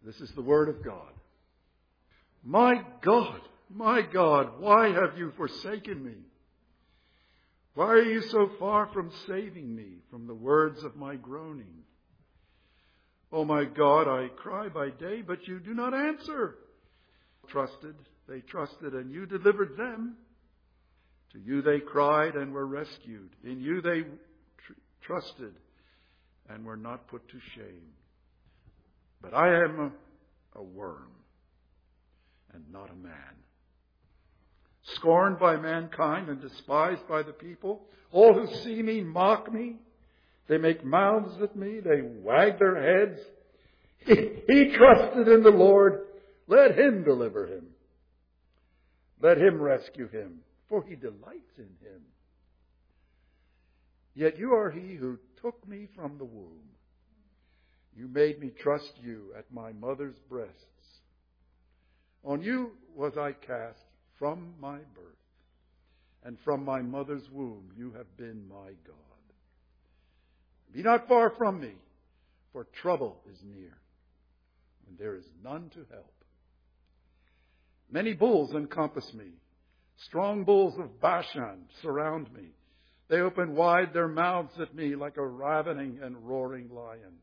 This is the word of God. My God, why have you forsaken me? Why are you so far from saving me from the words of my groaning? Oh my God, I cry by day, but you do not answer. They trusted, and you delivered them. To you they cried and were rescued. In you they trusted and were not put to shame. But I am a worm and not a man, scorned by mankind and despised by the people. All who see me mock me. They make mouths at me. They wag their heads. He trusted in the Lord. Let him deliver him. Let him rescue him, for he delights in him. Yet you are he who took me from the womb. You made me trust you at my mother's breasts. On you was I cast from my birth, and from my mother's womb you have been my God. Be not far from me, for trouble is near, and there is none to help. Many bulls encompass me. Strong bulls of Bashan surround me. They open wide their mouths at me like a ravening and roaring lion.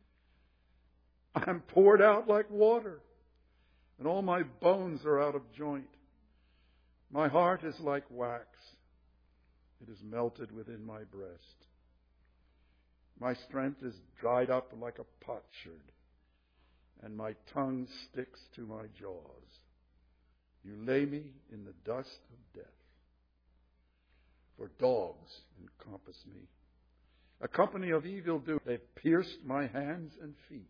I am poured out like water, and all my bones are out of joint. My heart is like wax. It is melted within my breast. My strength is dried up like a potsherd, and my tongue sticks to my jaws. You lay me in the dust of death. For dogs encompass me. A company of evildoers, they've pierced my hands and feet.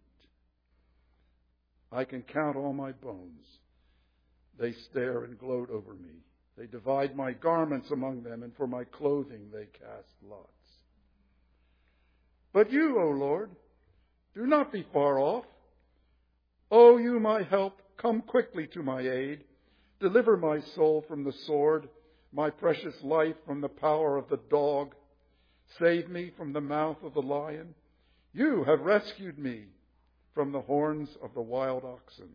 I can count all my bones. They stare and gloat over me. They divide my garments among them, and for my clothing they cast lots. But you, O Lord, do not be far off. O you, my help, come quickly to my aid. Deliver my soul from the sword, my precious life from the power of the dog. Save me from the mouth of the lion. You have rescued me from the horns of the wild oxen.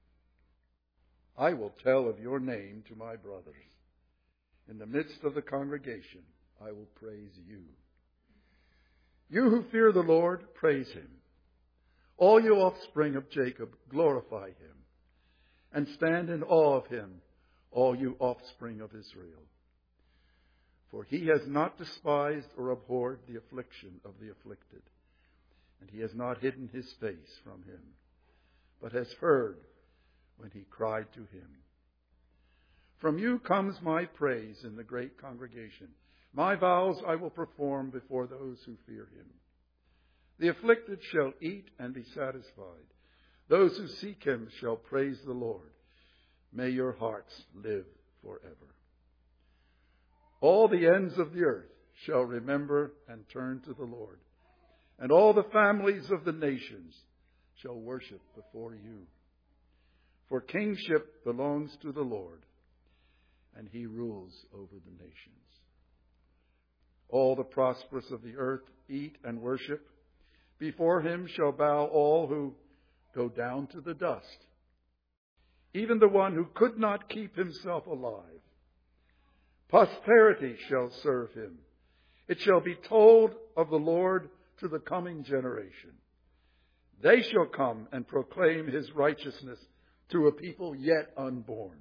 I will tell of your name to my brothers. In the midst of the congregation, I will praise you. You who fear the Lord, praise him. All you offspring of Jacob, glorify him. And stand in awe of him, all you offspring of Israel. For he has not despised or abhorred the affliction of the afflicted, and he has not hidden his face from him, but has heard when he cried to him. From you comes my praise in the great congregation. My vows I will perform before those who fear him. The afflicted shall eat and be satisfied. Those who seek him shall praise the Lord. May your hearts live forever. All the ends of the earth shall remember and turn to the Lord, and all the families of the nations shall worship before you. For kingship belongs to the Lord, and he rules over the nations. All the prosperous of the earth eat and worship. Before him shall bow all who go down to the dust, even the one who could not keep himself alive. Posterity shall serve him. It shall be told of the Lord to the coming generation. They shall come and proclaim his righteousness to a people yet unborn,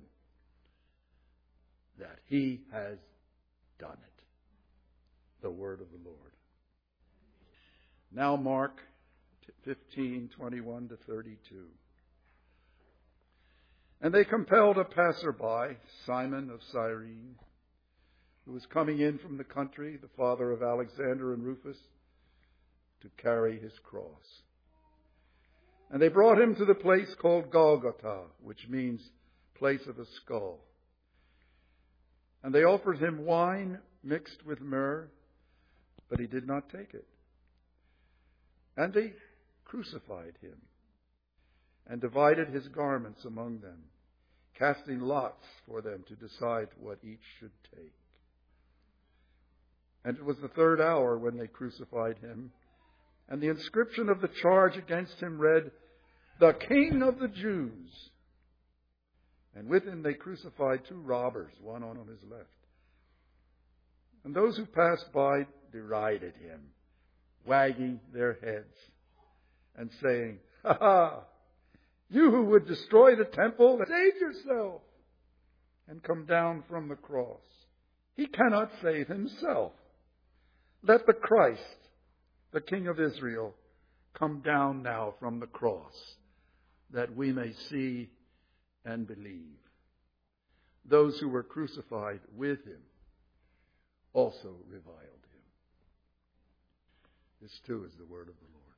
that he has done it. The word of the Lord. Now Mark 15:21 to 32. And they compelled a passerby, Simon of Cyrene, who was coming in from the country, the father of Alexander and Rufus, to carry his cross. And they brought him to the place called Golgotha, which means place of a skull. And they offered him wine mixed with myrrh, but he did not take it. And they crucified him and divided his garments among them, casting lots for them to decide what each should take. And it was the third hour when they crucified him, and the inscription of the charge against him read, the King of the Jews. And with him they crucified two robbers, one on his left. And those who passed by derided him, wagging their heads and saying, "Ha ha! You who would destroy the temple, save yourself and come down from the cross. He cannot save himself. Let the Christ, the King of Israel, come down now from the cross, that we may see and believe." Those who were crucified with him also reviled him. This too is the word of the Lord.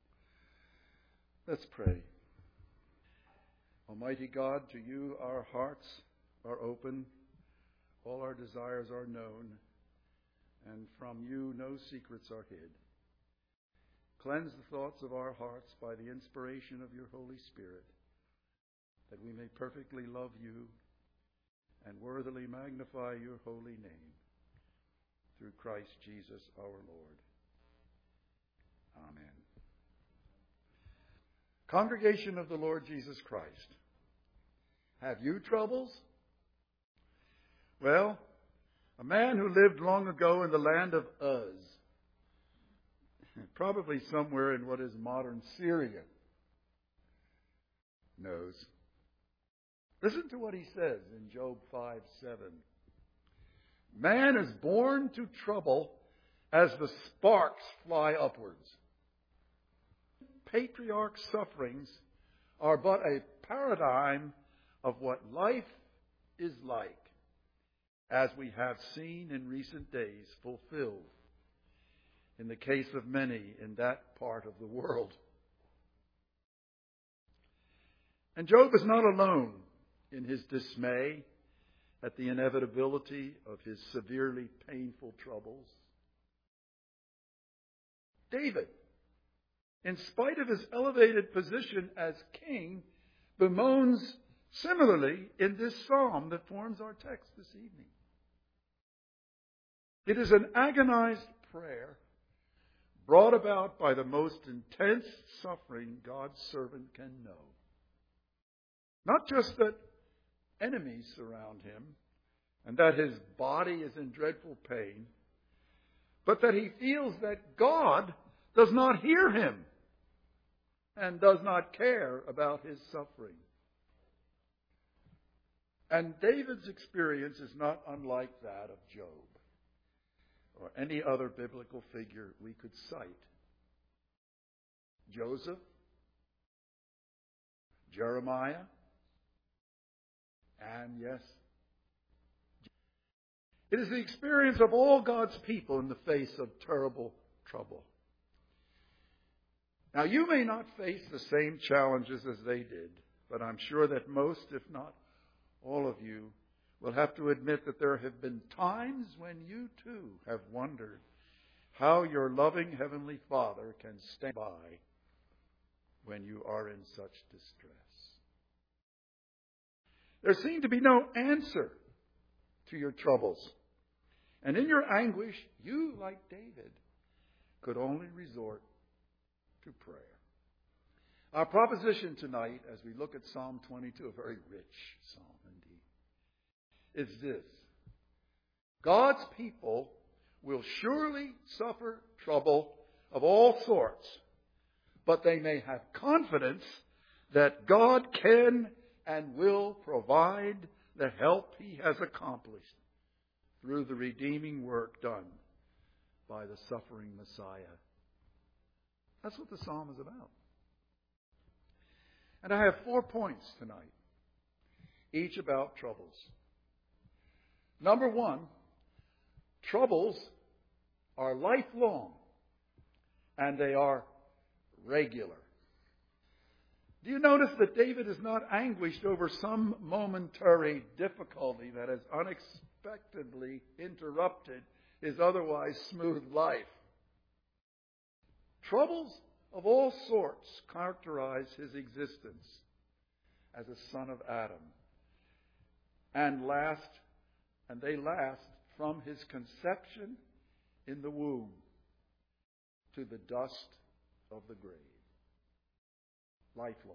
Let's pray. Almighty God, to you our hearts are open, all our desires are known, and from you no secrets are hid. Cleanse the thoughts of our hearts by the inspiration of your Holy Spirit, that we may perfectly love you and worthily magnify your holy name, through Christ Jesus our Lord. Amen. Congregation of the Lord Jesus Christ, have you troubles? Well, a man who lived long ago in the land of Uz, probably somewhere in what is modern Syria, knows. Listen to what he says in Job 5:7. Man is born to trouble as the sparks fly upwards. Patriarch sufferings are but a paradigm of what life is like, as we have seen in recent days fulfilled in the case of many in that part of the world. And Job is not alone in his dismay at the inevitability of his severely painful troubles. David, in spite of his elevated position as king, bemoans similarly in this psalm that forms our text this evening. It is an agonized prayer brought about by the most intense suffering God's servant can know. Not just that enemies surround him and that his body is in dreadful pain, but that he feels that God does not hear him and does not care about his suffering. And David's experience is not unlike that of Job or any other biblical figure we could cite. Joseph, Jeremiah, and yes, it is the experience of all God's people in the face of terrible trouble. Now, you may not face the same challenges as they did, but I'm sure that most, if not all of you, will have to admit that there have been times when you too have wondered how your loving Heavenly Father can stand by when you are in such distress. There seemed to be no answer to your troubles. And in your anguish, you, like David, could only resort to prayer. Our proposition tonight, as we look at Psalm 22, a very rich psalm indeed, is this: God's people will surely suffer trouble of all sorts, but they may have confidence that God can and will provide the help He has accomplished through the redeeming work done by the suffering Messiah. That's what the psalm is about. And I have 4 points tonight, each about troubles. Number 1, troubles are lifelong and they are regular. Do you notice that David is not anguished over some momentary difficulty that has unexpectedly interrupted his otherwise smooth life? Troubles of all sorts characterize his existence as a son of Adam, and they last from his conception in the womb to the dust of the grave. lifelong.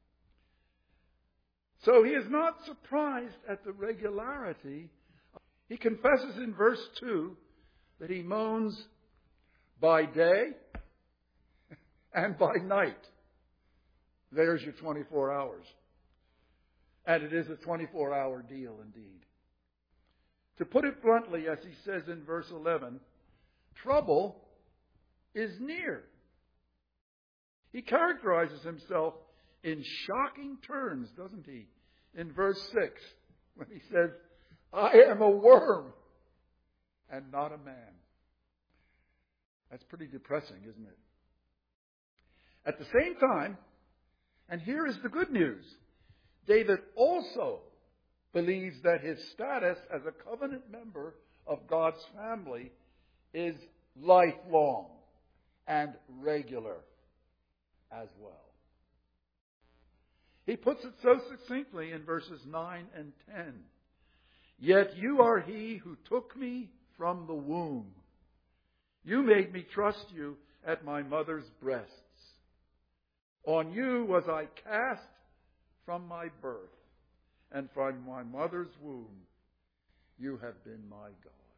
So he is not surprised at the regularity. He confesses in verse 2 that he moans by day and by night. There's your 24 hours. And it is a 24-hour deal indeed. To put it bluntly, as he says in verse 11, trouble is near. He characterizes himself in shocking terms, doesn't he? In verse 6, when he says, I am a worm and not a man. That's pretty depressing, isn't it? At the same time, and here is the good news, David also believes that his status as a covenant member of God's family is lifelong and regular as well. He puts it so succinctly in verses 9 and 10. Yet you are he who took me from the womb. You made me trust you at my mother's breasts. On you was I cast from my birth, and from my mother's womb you have been my God.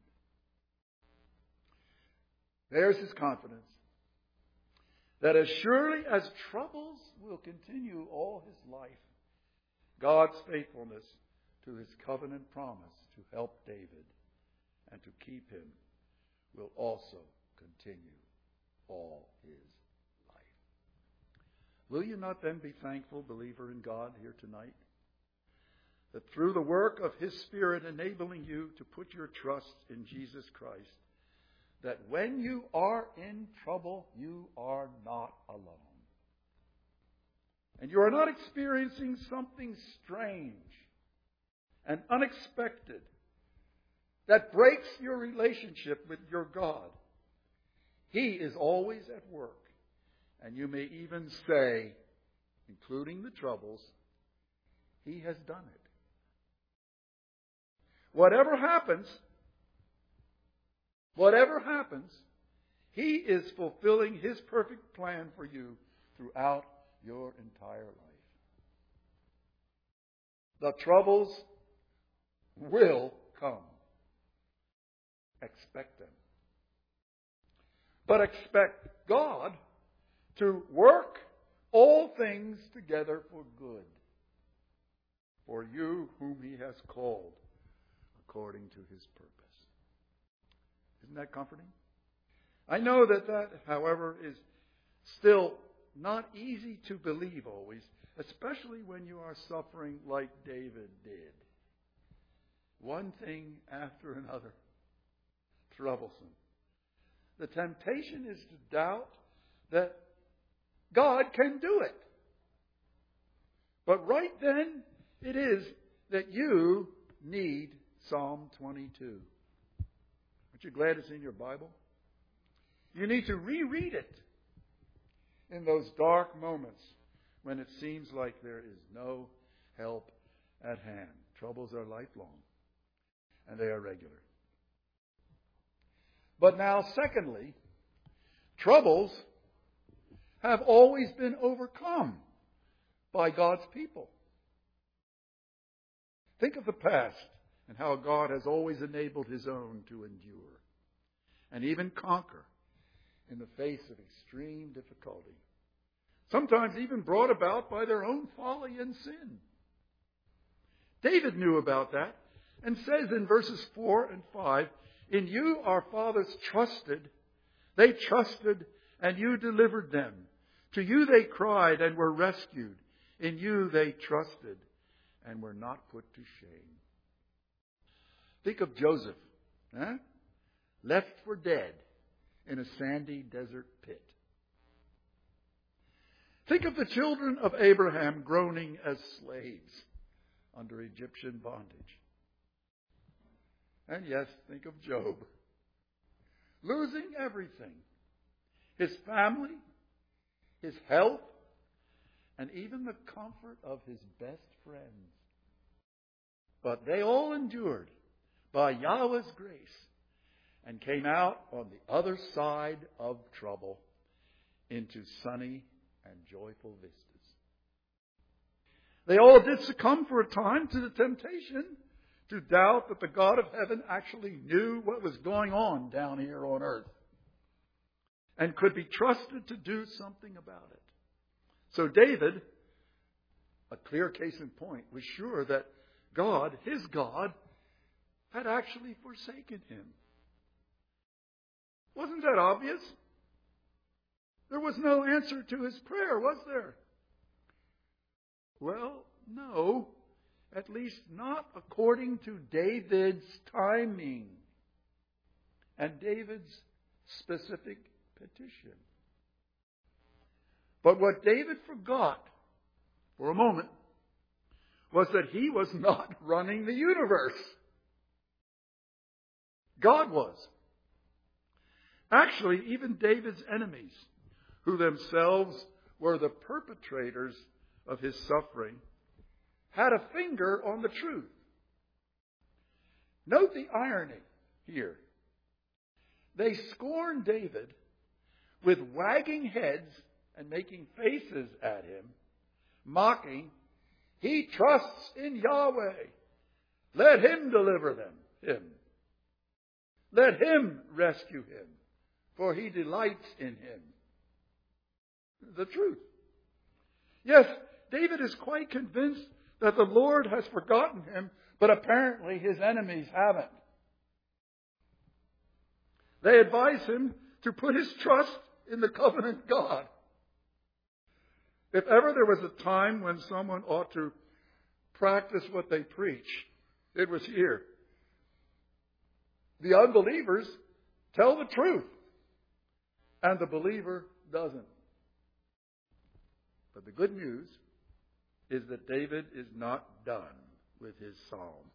There's his confidence that as surely as troubles will continue all his life, God's faithfulness to his covenant promise to help David and to keep him will also continue all his life. Will you not then be thankful, believer in God, here tonight? That through the work of his Spirit enabling you to put your trust in Jesus Christ, that when you are in trouble, you are not alone. And you are not experiencing something strange and unexpected that breaks your relationship with your God. He is always at work. And you may even say, including the troubles, he has done it. Whatever happens, he is fulfilling his perfect plan for you throughout your entire life. The troubles will come. Expect them. But expect God to work all things together for good for you whom he has called according to his purpose. Isn't that comforting? I know that, however, is still not easy to believe always, especially when you are suffering like David did. One thing after another, troublesome. The temptation is to doubt that God can do it. But right then, it is that you need Psalm 22. Aren't you glad it's in your Bible? You need to reread it in those dark moments when it seems like there is no help at hand. Troubles are lifelong, and they are regular. But now, secondly, troubles have always been overcome by God's people. Think of the past and how God has always enabled his own to endure and even conquer in the face of extreme difficulty, sometimes even brought about by their own folly and sin. David knew about that and says in verses 4 and 5, in you our fathers trusted, they trusted and you delivered them. To you they cried and were rescued. In you they trusted and were not put to shame. Think of Joseph, left for dead in a sandy desert pit. Think of the children of Abraham groaning as slaves under Egyptian bondage. And yes, think of Job, losing everything. His family, his health, and even the comfort of his best friends. But they all endured by Yahweh's grace and came out on the other side of trouble into sunny and joyful vistas. They all did succumb for a time to the temptation to doubt that the God of heaven actually knew what was going on down here on earth and could be trusted to do something about it. So David, a clear case in point, was sure that God, his God, had actually forsaken him. Wasn't that obvious? There was no answer to his prayer, was there? Well, no. At least not according to David's timing and David's specific petition. But what David forgot for a moment was that he was not running the universe. God was. Actually, even David's enemies, who themselves were the perpetrators of his suffering, had a finger on the truth. Note the irony here. They scorned David with wagging heads and making faces at him, mocking, "He trusts in Yahweh. Let him deliver him. Let him rescue him, for he delights in him." The truth. Yes, David is quite convinced that the Lord has forgotten him, but apparently his enemies haven't. They advise him to put his trust in the covenant God. If ever there was a time when someone ought to practice what they preach, it was here. The unbelievers tell the truth, and the believer doesn't. But the good news is that David is not done with his psalm.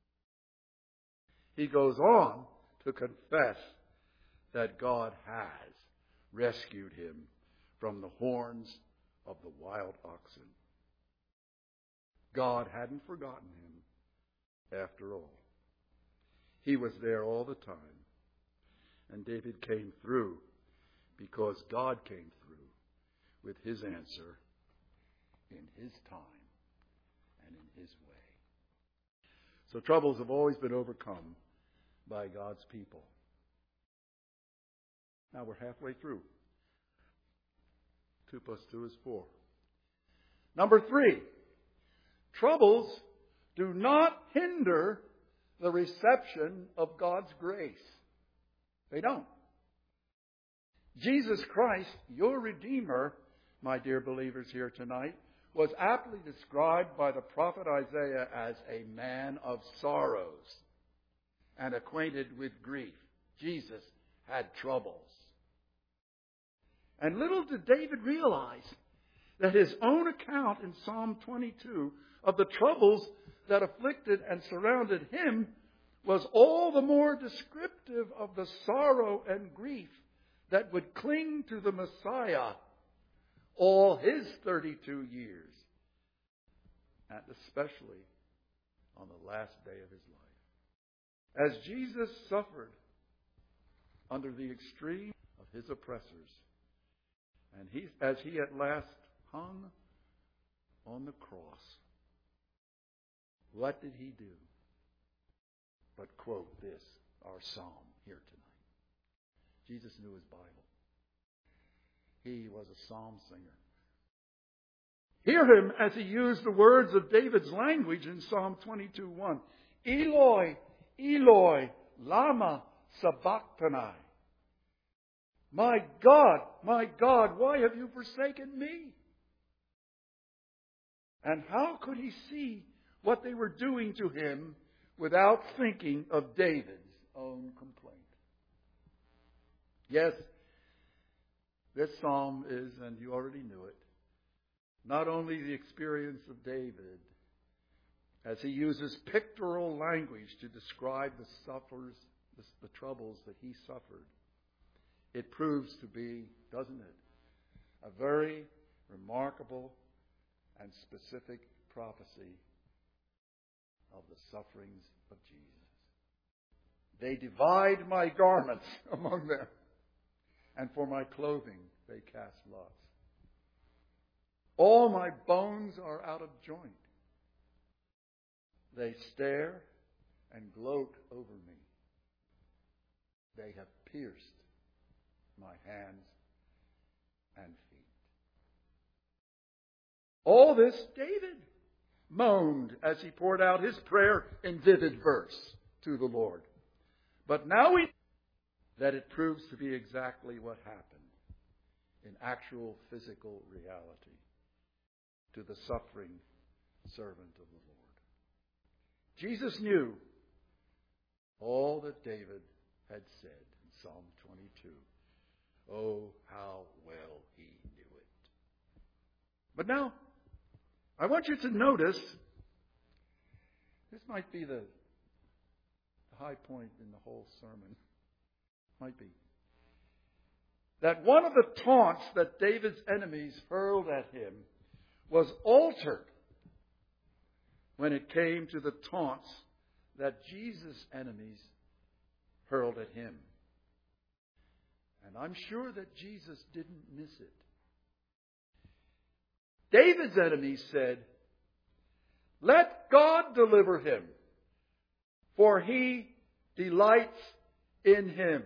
He goes on to confess that God has rescued him from the horns of the wild oxen. God hadn't forgotten him after all. He was there all the time. And David came through because God came through with his answer in his time and in his way. So troubles have always been overcome by God's people. Now we're halfway through. 2 plus 2 is 4. Number 3, troubles do not hinder the reception of God's grace. They don't. Jesus Christ, your Redeemer, my dear believers here tonight, was aptly described by the prophet Isaiah as a man of sorrows and acquainted with grief. Jesus had troubles. And little did David realize that his own account in Psalm 22 of the troubles that afflicted and surrounded him was all the more descriptive of the sorrow and grief that would cling to the Messiah all his 32 years, and especially on the last day of his life. As Jesus suffered under the extreme of his oppressors, and as he at last hung on the cross, what did he do but quote this, our psalm here tonight? Jesus knew his Bible. He was a psalm singer. Hear him as he used the words of David's language in Psalm 22:1. Eloi, Eloi, lama sabachthani. My God, why have you forsaken me? And how could he see what they were doing to him without thinking of David's own complaint? Yes, this psalm is, and you already knew it, not only the experience of David, as he uses pictorial language to describe the troubles that he suffered. It proves to be, doesn't it, a very remarkable and specific prophecy of the sufferings of Jesus. They divide my garments among them, and for my clothing they cast lots. All my bones are out of joint. They stare and gloat over me. They have pierced my hands and feet. All this David moaned as he poured out his prayer in vivid verse to the Lord. But now we know that it proves to be exactly what happened in actual physical reality to the suffering servant of the Lord. Jesus knew all that David had said in Psalm 22. Oh, how well he knew it. But now, I want you to notice, this might be the high point in the whole sermon. Might be. That one of the taunts that David's enemies hurled at him was altered when it came to the taunts that Jesus' enemies hurled at him. And I'm sure that Jesus didn't miss it. David's enemies said, "Let God deliver him, for he delights in him."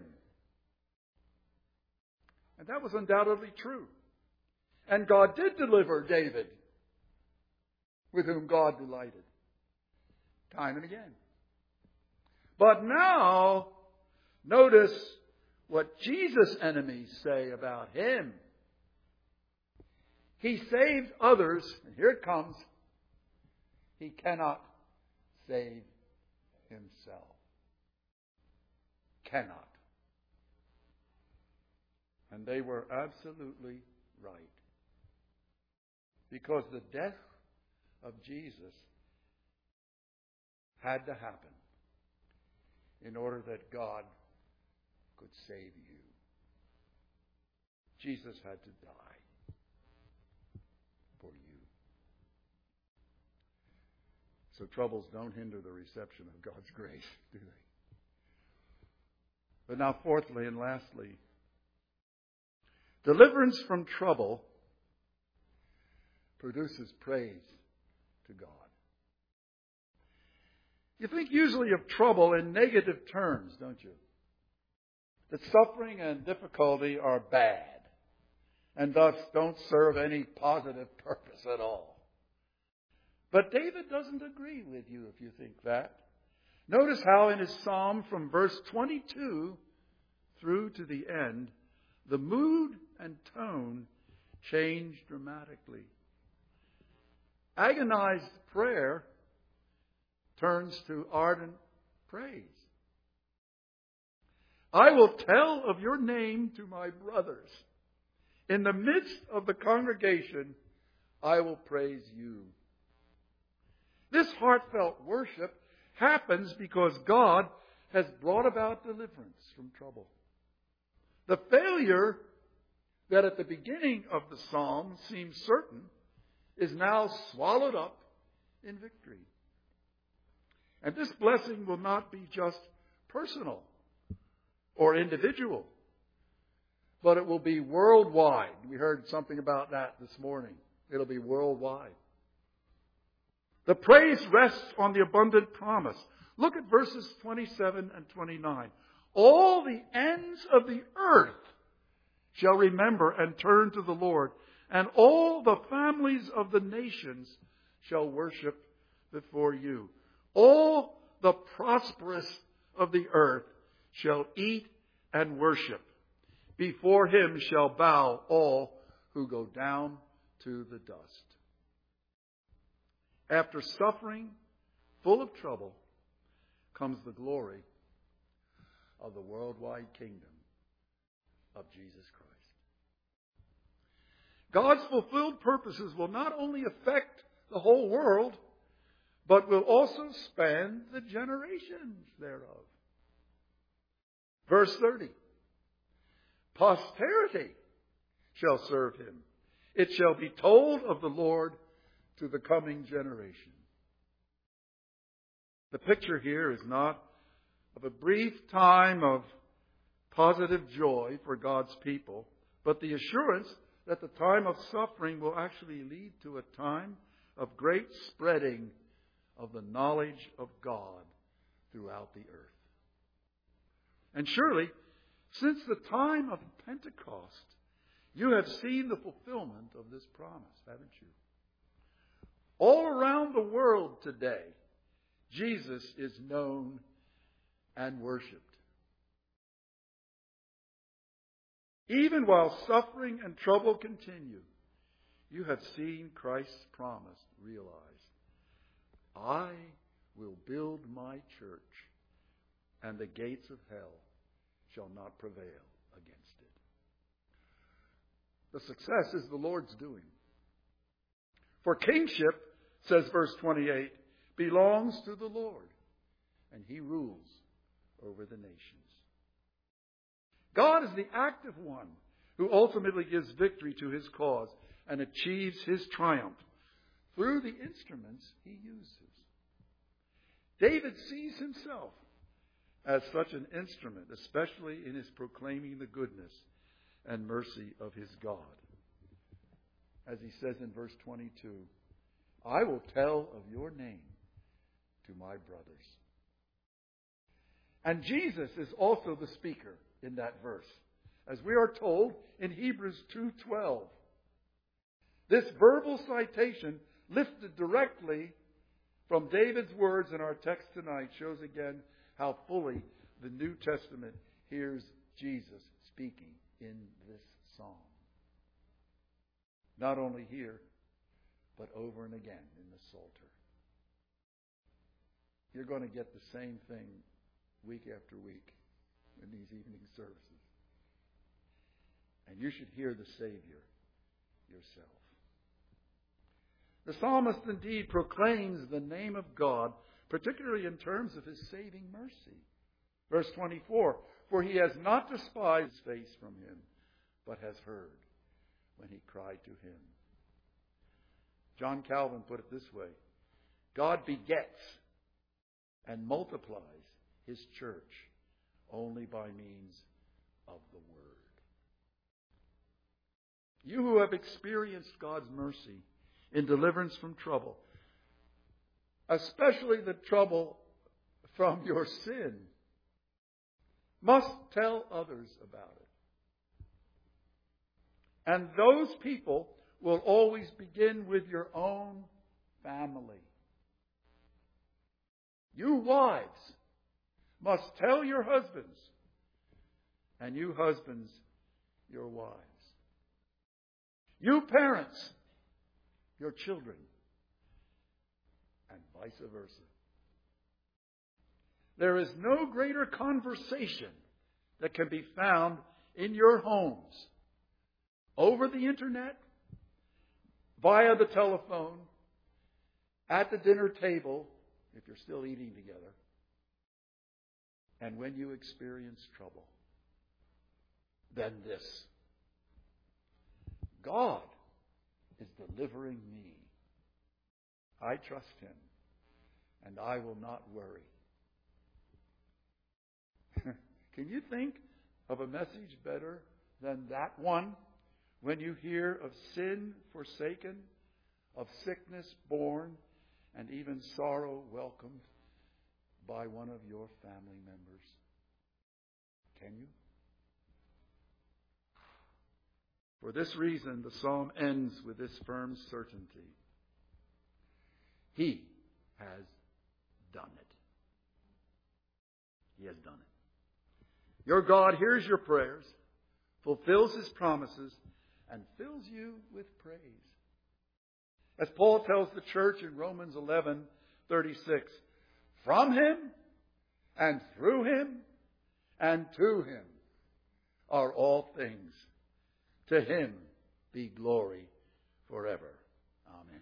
And that was undoubtedly true. And God did deliver David, with whom God delighted, time and again. But now, notice what Jesus' enemies say about him. He saved others, and here it comes, he cannot save himself. Cannot. And they were absolutely right. Because the death of Jesus had to happen in order that God could save you. Jesus had to die for you. So troubles don't hinder the reception of God's grace, do they? But now, fourthly and lastly, deliverance from trouble produces praise to God. You think usually of trouble in negative terms, don't you? That suffering and difficulty are bad and thus don't serve any positive purpose at all. But David doesn't agree with you if you think that. Notice how in his psalm from verse 22 through to the end, the mood and tone change dramatically. Agonized prayer turns to ardent praise. I will tell of your name to my brothers. In the midst of the congregation, I will praise you. This heartfelt worship happens because God has brought about deliverance from trouble. The failure that at the beginning of the psalm seems certain is now swallowed up in victory. And this blessing will not be just personal or individual, but it will be worldwide. We heard something about that this morning. It'll be worldwide. The praise rests on the abundant promise. Look at verses 27 and 29. All the ends of the earth shall remember and turn to the Lord, and all the families of the nations shall worship before you. All the prosperous of the earth shall eat and worship. Before him shall bow all who go down to the dust. After suffering full of trouble comes the glory of the worldwide kingdom of Jesus Christ. God's fulfilled purposes will not only affect the whole world, but will also span the generations thereof. Verse 30. Posterity shall serve him. It shall be told of the Lord to the coming generation. The picture here is not of a brief time of positive joy for God's people, but the assurance that the time of suffering will actually lead to a time of great spreading of the knowledge of God throughout the earth. And surely, since the time of Pentecost, you have seen the fulfillment of this promise, haven't you? All around the world today, Jesus is known and worshipped. Even while suffering and trouble continue, you have seen Christ's promise realized. I will build my church, and the gates of hell shall not prevail against it. The success is the Lord's doing. For kingship, says verse 28, belongs to the Lord, and He rules over the nations. God is the active one who ultimately gives victory to His cause and achieves His triumph through the instruments He uses. David sees himself as such an instrument, especially in his proclaiming the goodness and mercy of his God. As he says in verse 22, I will tell of your name to my brothers. And Jesus is also the speaker in that verse, as we are told in Hebrews 2:12. This verbal citation, lifted directly from David's words in our text tonight, shows again how fully the New Testament hears Jesus speaking in this psalm. Not only here, but over and again in the Psalter. You're going to get the same thing week after week in these evening services. And you should hear the Savior yourself. The psalmist indeed proclaims the name of God, particularly in terms of His saving mercy. Verse 24, for He has not despised His face from him, but has heard when he cried to Him. John Calvin put it this way, God begets and multiplies His church only by means of the Word. You who have experienced God's mercy in deliverance from trouble, especially the trouble from your sin, must tell others about it. And those people will always begin with your own family. You wives must tell your husbands, and you husbands your wives. You parents, your children, and vice versa. There is no greater conversation that can be found in your homes, over the internet, via the telephone, at the dinner table, if you're still eating together, and when you experience trouble, than this. God is delivering me. I trust Him, and I will not worry. Can you think of a message better than that one when you hear of sin forsaken, of sickness borne, and even sorrow welcomed by one of your family members? Can you? For this reason, the psalm ends with this firm certainty. He has done it. He has done it. Your God hears your prayers, fulfills His promises, and fills you with praise. As Paul tells the church in Romans 11:36, from Him and through Him and to Him are all things. To Him be glory forever. Amen.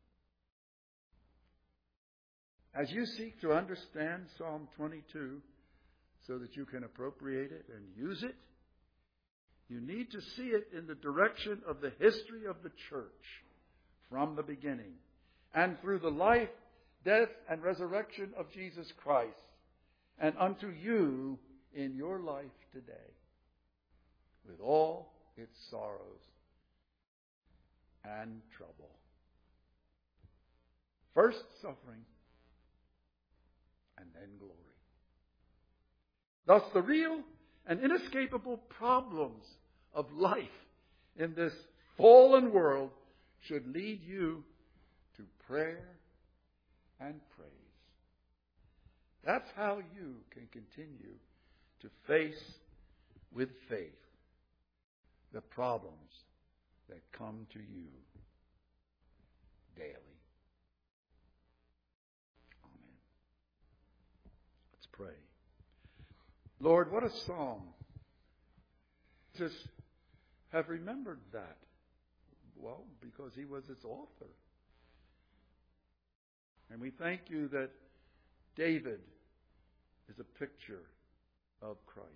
As you seek to understand Psalm 22 so that you can appropriate it and use it, you need to see it in the direction of the history of the church from the beginning and through the life, death, and resurrection of Jesus Christ and unto you in your life today with all its sorrows and trouble. First suffering, and then glory. Thus, the real and inescapable problems of life in this fallen world should lead you to prayer and praise. That's how you can continue to face with faith the problems that come to you daily. Amen. Let's pray. Lord, what a song. Just have remembered that. Well, because he was its author. And we thank you that David is a picture of Christ.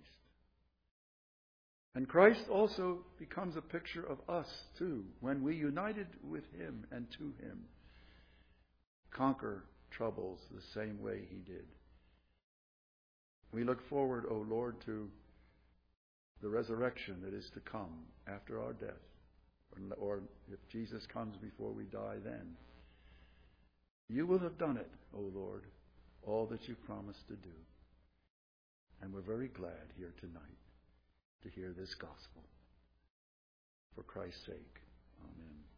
And Christ also becomes a picture of us, too, when we, united with him and to him, conquer troubles the same way he did. We look forward, O Lord, to the resurrection that is to come after our death, or if Jesus comes before we die then. You will have done it, O Lord, all that you promised to do. And we're very glad here tonight to hear this gospel. For Christ's sake, amen.